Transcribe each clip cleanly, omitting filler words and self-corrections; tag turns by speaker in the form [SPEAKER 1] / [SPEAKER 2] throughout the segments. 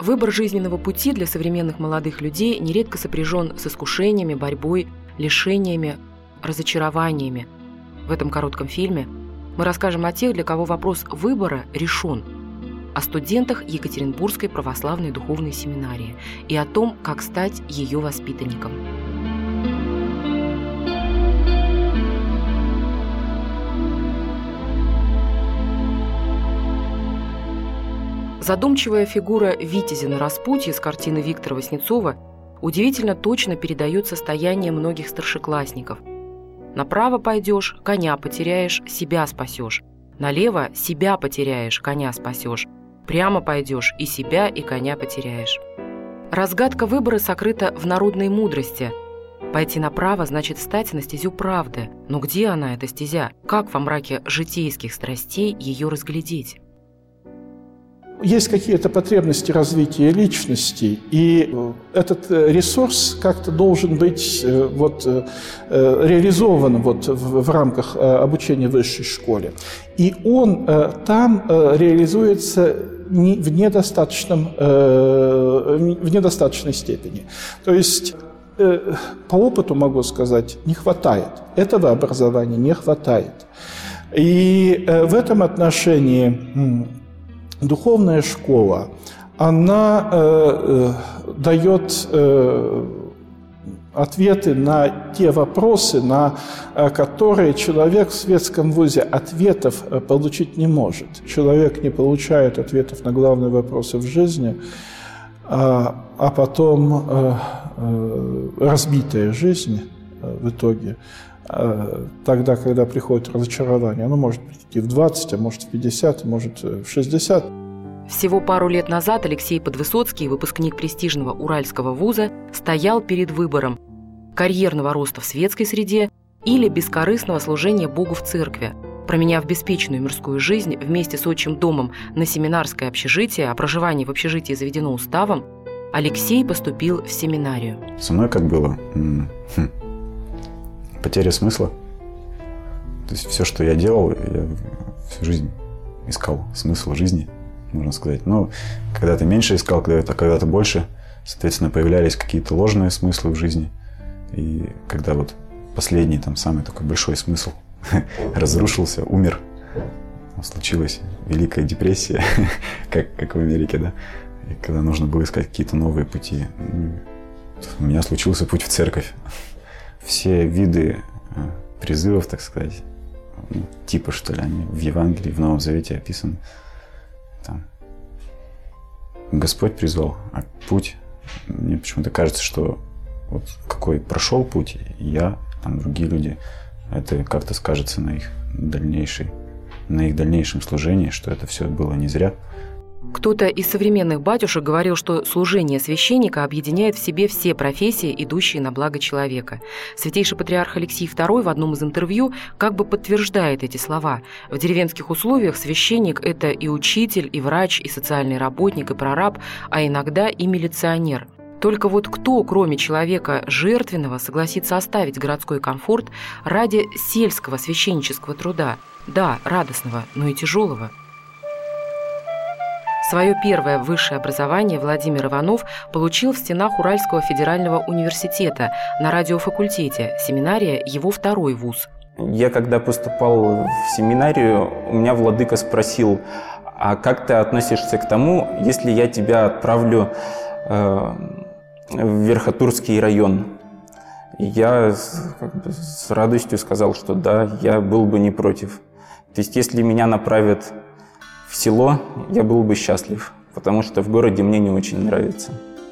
[SPEAKER 1] Выбор жизненного пути для современных молодых людей нередко сопряжен с искушениями, борьбой, лишениями, разочарованиями. В этом коротком фильме мы расскажем о тех, для кого вопрос выбора решен, о студентах Екатеринбургской православной духовной семинарии и о том, как стать ее воспитанником. Задумчивая фигура Витязя на распутье с картины Виктора Васнецова удивительно точно передает состояние многих старшеклассников. Направо пойдешь, коня потеряешь, себя спасешь. Налево себя потеряешь, коня спасешь. Прямо пойдешь, и себя, и коня потеряешь. Разгадка выбора сокрыта в народной мудрости. Пойти направо значит встать на стезю правды. Но где она, эта стезя? Как во мраке житейских страстей ее разглядеть?
[SPEAKER 2] Есть какие-то потребности развития личности, и этот ресурс как-то должен быть реализован в рамках обучения в высшей школе. И он там реализуется в недостаточной степени. То есть, по опыту могу сказать, не хватает. Этого образования не хватает. И в этом отношении духовная школа, она дает ответы на те вопросы, на которые человек в светском вузе ответов получить не может. Человек не получает ответов на главные вопросы в жизни, а потом разбитая жизнь в итоге, тогда, когда приходит разочарование, оно может прийти в 20, а может в 50, а может в 60.
[SPEAKER 1] Всего пару лет назад Алексей Подвысоцкий, выпускник престижного Уральского вуза, стоял перед выбором карьерного роста в светской среде или бескорыстного служения Богу в церкви. Променяв беспечную мирскую жизнь вместе с отчим домом на семинарское общежитие, а проживание в общежитии заведено уставом, Алексей поступил в семинарию.
[SPEAKER 3] Со мной как было? Потеря смысла. То есть все, что я делал, я всю жизнь искал смысл жизни, можно сказать. Но когда-то меньше искал, когда-то больше. Соответственно, появлялись какие-то ложные смыслы в жизни. И когда вот последний, самый такой большой смысл разрушился, умер, случилась Великая депрессия, как в Америке, да? И когда нужно было искать какие-то новые пути, у меня случился путь в церковь. Все виды призывов, так сказать, типа, что ли, они в Евангелии, в Новом Завете описаны. Там Господь призвал, а путь, мне почему-то кажется, что вот какой прошел путь, я, другие люди, это как-то скажется на их дальнейшем служении, что это все было не зря.
[SPEAKER 1] Кто-то из современных батюшек говорил, что служение священника объединяет в себе все профессии, идущие на благо человека. Святейший патриарх Алексий II в одном из интервью как бы подтверждает эти слова. В деревенских условиях священник – это и учитель, и врач, и социальный работник, и прораб, а иногда и милиционер. Только вот кто, кроме человека жертвенного, согласится оставить городской комфорт ради сельского священнического труда? Да, радостного, но и тяжелого. Свое первое высшее образование Владимир Иванов получил в стенах Уральского федерального университета на радиофакультете. Семинария – его второй вуз.
[SPEAKER 4] Я, когда поступал в семинарию, у меня владыка спросил: а как ты относишься к тому, если я тебя отправлю в Верхотурский район? И я с радостью сказал, что да, я был бы не против. То есть, если меня направят в село, я был бы счастлив, потому что в городе мне не очень нравится.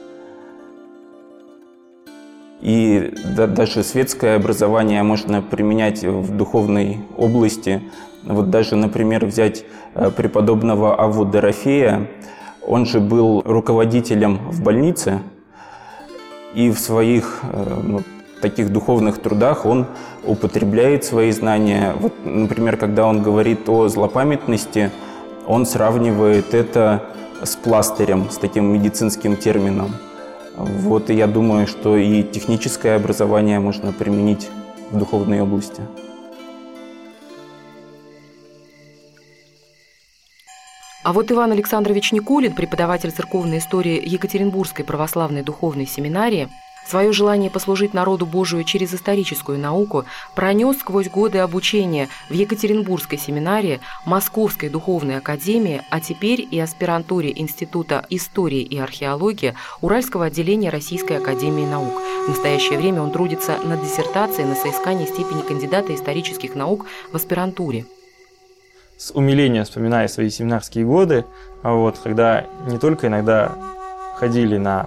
[SPEAKER 4] И даже светское образование можно применять в духовной области. Вот даже, например, взять преподобного Авву Дорофея. Он же был руководителем в больнице, и в своих таких духовных трудах он употребляет свои знания. Вот, например, когда он говорит о злопамятности, он сравнивает это с пластырем, с таким медицинским термином. Вот, и я думаю, что и техническое образование можно применить в духовной области.
[SPEAKER 1] А вот Иван Александрович Никулин, преподаватель церковной истории Екатеринбургской православной духовной семинарии, свое желание послужить народу Божию через историческую науку пронес сквозь годы обучения в Екатеринбургской семинарии, Московской духовной академии, а теперь и аспирантуре Института истории и археологии Уральского отделения Российской академии наук. В настоящее время он трудится над диссертацией на соискании степени кандидата исторических наук в аспирантуре.
[SPEAKER 5] С умилением вспоминаю свои семинарские годы, когда не только иногда ходили на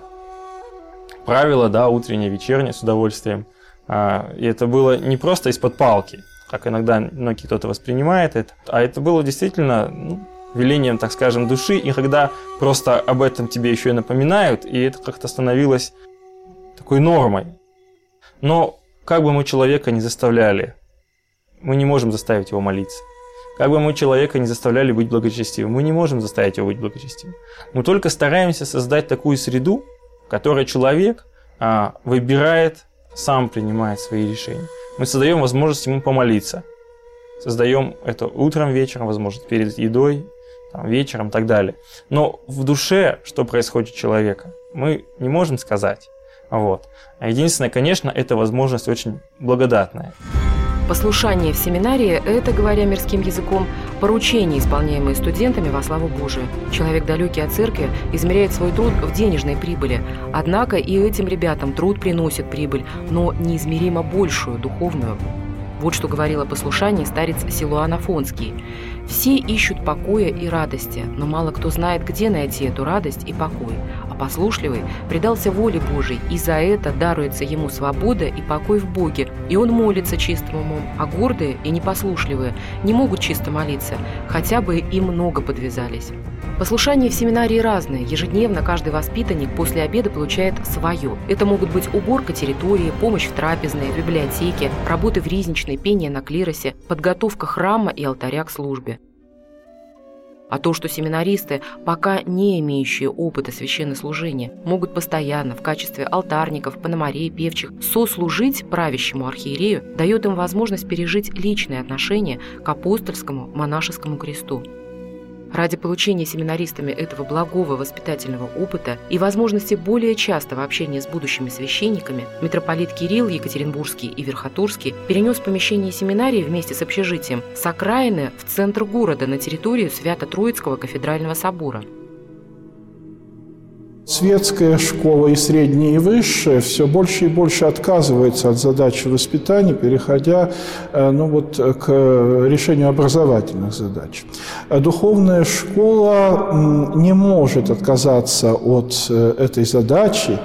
[SPEAKER 5] правила, утреннее, вечернее с удовольствием. И это было не просто из-под палки, как иногда многие кто-то воспринимает это, а это было действительно велением, так скажем, души, и когда просто об этом тебе еще и напоминают, и это как-то становилось такой нормой. Но как бы мы человека не заставляли, мы не можем заставить его молиться. Как бы мы человека не заставляли быть благочестивым, мы не можем заставить его быть благочестивым. Мы только стараемся создать такую среду, в которой человек выбирает, сам принимает свои решения. Мы создаем возможность ему помолиться. Создаем это утром, вечером, возможно, перед едой, вечером и так далее. Но в душе, что происходит у человека, мы не можем сказать. А единственное, конечно, это возможность очень благодатная.
[SPEAKER 1] Послушание в семинарии – это, говоря мирским языком, поручения, исполняемые студентами во славу Божию. Человек, далекий от церкви, измеряет свой труд в денежной прибыли. Однако и этим ребятам труд приносит прибыль, но неизмеримо большую, духовную. Вот что говорил о послушании старец Силуан Афонский. «Все ищут покоя и радости, но мало кто знает, где найти эту радость и покой. А послушливый предался воле Божией, и за это даруется ему свобода и покой в Боге, и он молится чистым умом, а гордые и непослушливые не могут чисто молиться, хотя бы и много подвязались». Послушания в семинарии разные. Ежедневно каждый воспитанник после обеда получает свое. Это могут быть уборка территории, помощь в трапезной, в библиотеке, работы в ризничной, пение на клиросе, подготовка храма и алтаря к службе. А то, что семинаристы, пока не имеющие опыта священнослужения, могут постоянно в качестве алтарников, пономарей, певчих сослужить правящему архиерею, дает им возможность пережить личные отношения к апостольскому монашескому кресту. Ради получения семинаристами этого благого воспитательного опыта и возможности более частого общения с будущими священниками, митрополит Кирилл Екатеринбургский и Верхотурский перенес помещение семинарии вместе с общежитием с окраины в центр города на территорию Свято-Троицкого кафедрального собора.
[SPEAKER 2] Светская школа и средняя, и высшая все больше и больше отказывается от задачи воспитания, переходя к решению образовательных задач. Духовная школа не может отказаться от этой задачи,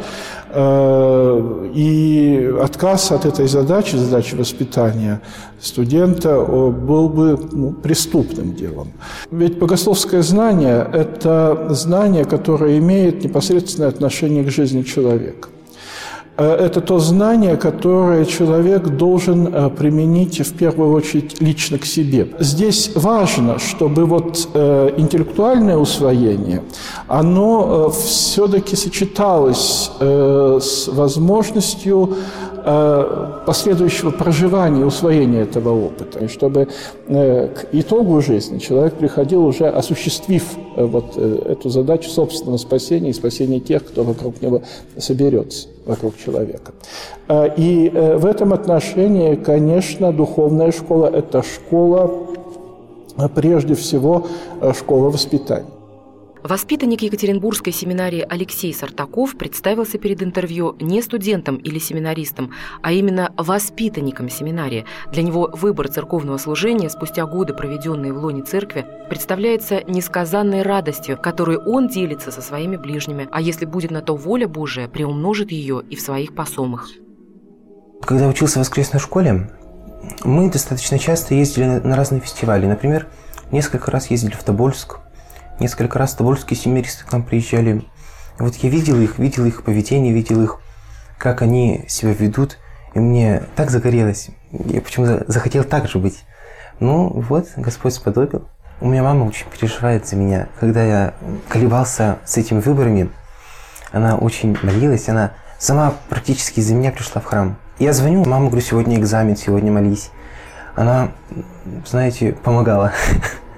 [SPEAKER 2] и отказ от этой задачи воспитания студента был бы преступным делом. Ведь богословское знание – это знание, которое имеет непосредственное отношение к жизни человека. Это то знание, которое человек должен применить в первую очередь лично к себе. Здесь важно, чтобы интеллектуальное усвоение, оно все-таки сочеталось с возможностью последующего проживания и усвоения этого опыта, и чтобы к итогу жизни человек приходил уже осуществив эту задачу собственного спасения и спасения тех, кто вокруг него соберется, вокруг человека. И в этом отношении, конечно, духовная школа – это школа, прежде всего, школа воспитания.
[SPEAKER 1] Воспитанник Екатеринбургской семинарии Алексей Сартаков представился перед интервью не студентом или семинаристом, а именно воспитанником семинарии. Для него выбор церковного служения спустя годы, проведенные в лоне церкви, представляется несказанной радостью, которой он делится со своими ближними, а если будет на то воля Божия, приумножит ее и в своих посомах.
[SPEAKER 6] Когда учился в воскресной школе, мы достаточно часто ездили на разные фестивали. Например, несколько раз ездили в Тобольск. Несколько раз тобольские семинаристы к нам приезжали. Я видел их поведение, видел их, как они себя ведут. И мне так загорелось. Я почему-то захотел так же быть. Господь сподобил. У меня мама очень переживает за меня. Когда я колебался с этими выборами, она очень молилась. Она сама практически из-за меня пришла в храм. Я звоню, мама, говорю, сегодня экзамен, сегодня молись. Она, помогала.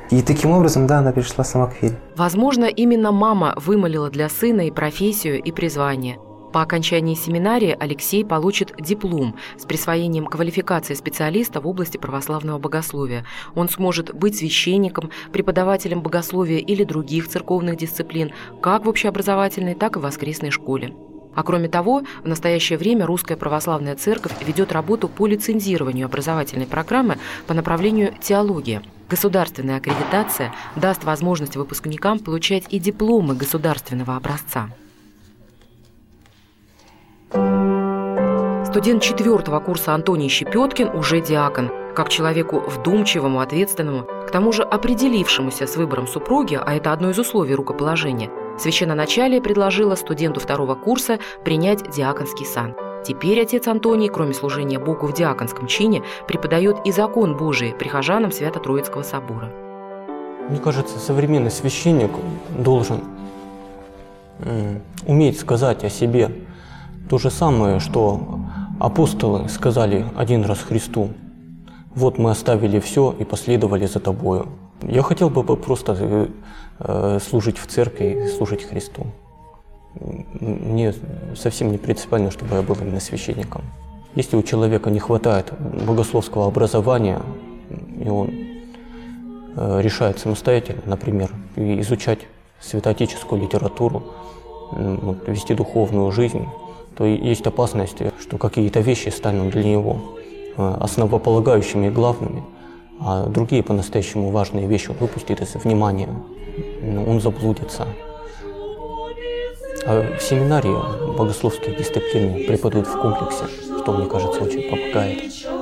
[SPEAKER 6] И таким образом, да, она перешла сама к вере.
[SPEAKER 1] Возможно, именно мама вымолила для сына и профессию, и призвание. По окончании семинарии Алексей получит диплом с присвоением квалификации специалиста в области православного богословия. Он сможет быть священником, преподавателем богословия или других церковных дисциплин, как в общеобразовательной, так и в воскресной школе. А кроме того, в настоящее время Русская Православная Церковь ведет работу по лицензированию образовательной программы по направлению теология. Государственная аккредитация даст возможность выпускникам получать и дипломы государственного образца. Студент 4-го курса Антоний Щепеткин уже диакон. Как человеку вдумчивому, ответственному, к тому же определившемуся с выбором супруги, а это одно из условий рукоположения, священноначалие предложило студенту 2-го курса принять диаконский сан. Теперь отец Антоний, кроме служения Богу в диаконском чине, преподает и закон Божий прихожанам Свято-Троицкого собора.
[SPEAKER 7] Мне кажется, современный священник должен уметь сказать о себе то же самое, что апостолы сказали один раз Христу: «Вот мы оставили все и последовали за Тобою». Я хотел бы просто служить в церкви, служить Христу. Мне совсем не принципиально, чтобы я был именно священником. Если у человека не хватает богословского образования, и он решает самостоятельно, например, изучать святоотеческую литературу, вести духовную жизнь, то есть опасность, что какие-то вещи станут для него основополагающими и главными, а другие по-настоящему важные вещи он выпустит из внимания, он заблудится. А в семинарии богословские дисциплины преподают в комплексе, что, мне кажется, очень помогает.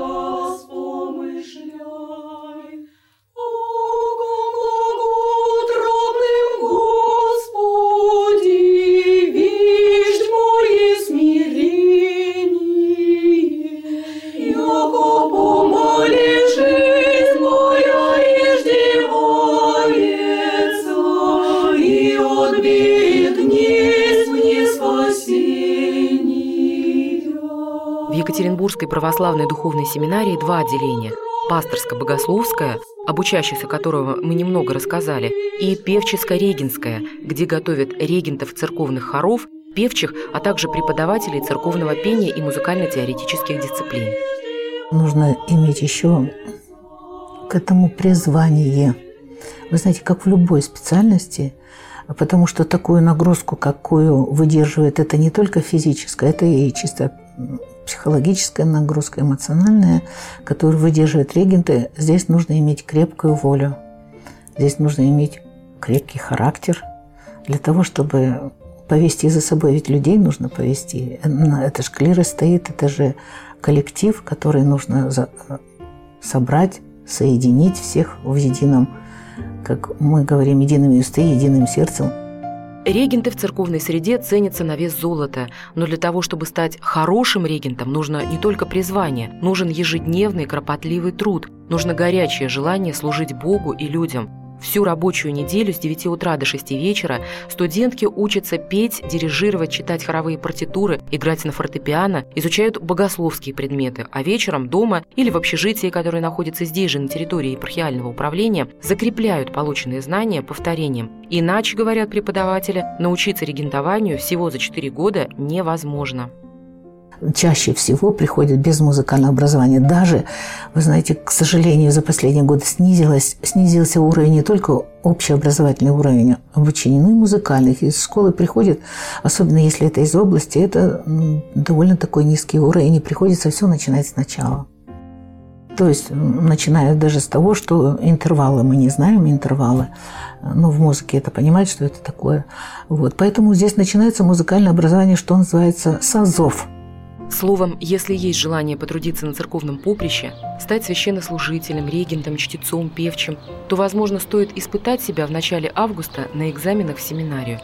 [SPEAKER 1] В Екатеринбургской православной духовной семинарии 2 отделения – пасторско-богословское, об учащихся которого мы немного рассказали, и певческо-регенское, где готовят регентов церковных хоров, певчих, а также преподавателей церковного пения и музыкально-теоретических дисциплин.
[SPEAKER 8] Нужно иметь еще к этому призвание. Вы знаете, как в любой специальности, потому что такую нагрузку, какую выдерживает, это не только физическая, это и чисто психологическая нагрузка, эмоциональная, которую выдерживают регенты. Здесь нужно иметь крепкую волю, здесь нужно иметь крепкий характер для того, чтобы повести за собой. Ведь людей нужно повести. Это же клирос стоит, это же коллектив, который нужно собрать, соединить всех в едином, как мы говорим, едиными устами, единым сердцем.
[SPEAKER 1] Регенты в церковной среде ценятся на вес золота, но для того, чтобы стать хорошим регентом, нужно не только призвание, нужен ежедневный кропотливый труд, нужно горячее желание служить Богу и людям. Всю рабочую неделю с 9 утра до 6 вечера студентки учатся петь, дирижировать, читать хоровые партитуры, играть на фортепиано, изучают богословские предметы, а вечером дома или в общежитии, которое находится здесь же на территории епархиального управления, закрепляют полученные знания повторением. Иначе, говорят преподаватели, научиться регентованию всего за 4 года невозможно.
[SPEAKER 8] Чаще всего приходят без музыкального образования. Даже, вы знаете, к сожалению, за последние годы снизился уровень, не только общеобразовательный уровень обучения, но и музыкальных. Из школы приходят, особенно если это из области, это довольно такой низкий уровень, и приходится все начинать сначала. То есть, начиная даже с того, что интервалы, мы не знаем интервалы, но в музыке это понимать, что это такое. Вот. Поэтому здесь начинается музыкальное образование, что называется, с азов.
[SPEAKER 1] Словом, если есть желание потрудиться на церковном поприще, стать священнослужителем, регентом, чтецом, певчим, то, возможно, стоит испытать себя в начале августа на экзаменах в семинарию.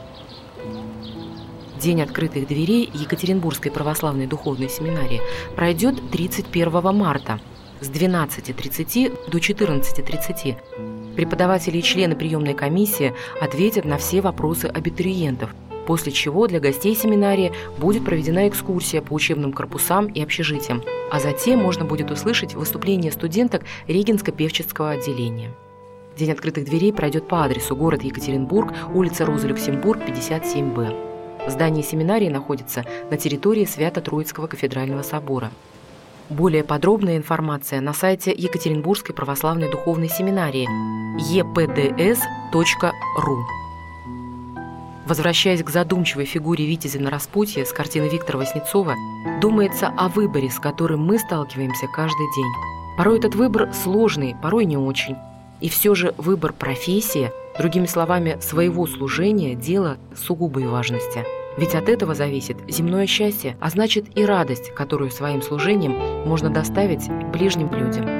[SPEAKER 1] День открытых дверей Екатеринбургской православной духовной семинарии пройдет 31 марта с 12:30 до 14:30. Преподаватели и члены приемной комиссии ответят на все вопросы абитуриентов, после чего для гостей семинарии будет проведена экскурсия по учебным корпусам и общежитиям, а затем можно будет услышать выступления студенток Регенско-певческого отделения. День открытых дверей пройдет по адресу: город Екатеринбург, улица Розы Люксембург, 57Б. Здание семинарии находится на территории Свято-Троицкого кафедрального собора. Более подробная информация на сайте Екатеринбургской православной духовной семинарии epds.ru. Возвращаясь к задумчивой фигуре Витязя на распутье с картины Виктора Васнецова, думается о выборе, с которым мы сталкиваемся каждый день. Порой этот выбор сложный, порой не очень. И все же выбор профессии, другими словами, своего служения, дело сугубой важности. Ведь от этого зависит земное счастье, а значит и радость, которую своим служением можно доставить ближним людям.